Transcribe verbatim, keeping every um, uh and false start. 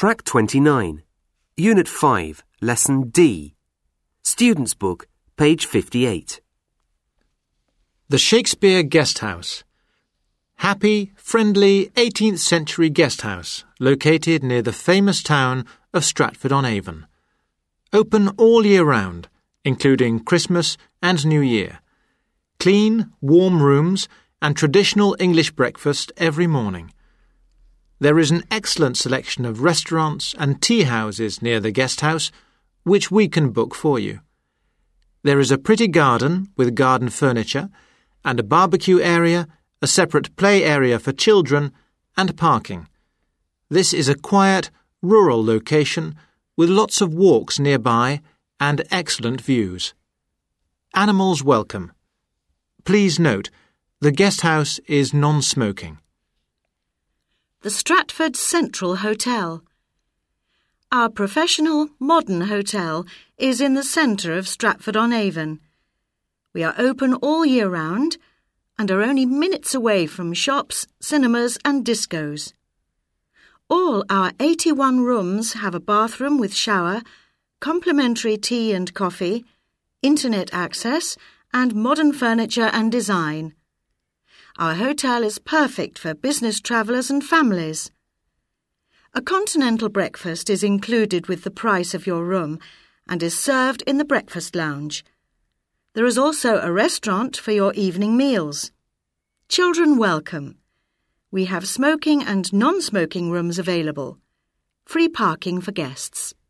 Track twenty-nine, Unit five, Lesson D. Student's Book, page fifty-eight. The Shakespeare Guest House. Happy, friendly eighteenth century guest house located near the famous town of Stratford-on-Avon. Open all year round, including Christmas and New Year. Clean, warm rooms and traditional English breakfast every morning. There is an excellent selection of restaurants and tea houses near the guest house, which we can book for you. There is a pretty garden with garden furniture and a barbecue area, a separate play area for children, and parking. This is a quiet, rural location with lots of walks nearby and excellent views. Animals welcome. Please note, the guest house is non-smoking. The Stratford Central Hotel. Our professional, modern hotel is in the centre of Stratford-on-Avon. We are open all year round and are only minutes away from shops, cinemas and discos. All our eighty-one rooms have a bathroom with shower, complimentary tea and coffee, internet access and modern furniture and design. Our hotel is perfect for business travellers and families. A continental breakfast is included with the price of your room and is served in the breakfast lounge. There is also a restaurant for your evening meals. Children welcome. We have smoking and non-smoking rooms available. Free parking for guests.